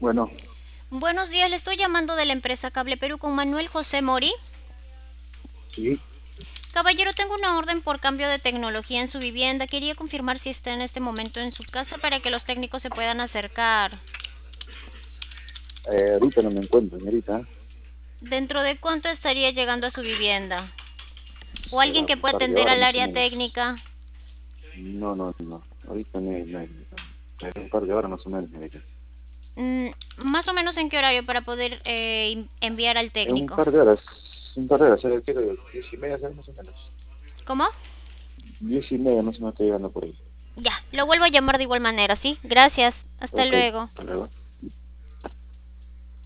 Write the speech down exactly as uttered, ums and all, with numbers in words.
Bueno, Buenos días, le estoy llamando de la empresa Cable Perú con Manuel José Mori. sí, Caballero, tengo una orden por cambio de tecnología en su vivienda. Quería confirmar si está en este momento en su casa para que los técnicos se puedan acercar. eh, ahorita no me encuentro, señorita. ¿Dentro de cuánto estaría llegando a su vivienda? ¿O alguien Será que un pueda par de atender horas al más o área menos. técnica? No, no, no. Ahorita no hay, no hay. Será un par de horas más o menos, señorita. Mm, más o menos en qué horario para poder eh, enviar al En un técnico. par de horas, un par de horas, eh, quiero diez y media, ¿sabes? Más o menos. ¿Cómo? Diez y media más o menos estoy llegando por ahí. Ya, lo vuelvo a llamar de igual manera, ¿sí? Gracias. Hasta Ok, luego. hasta luego.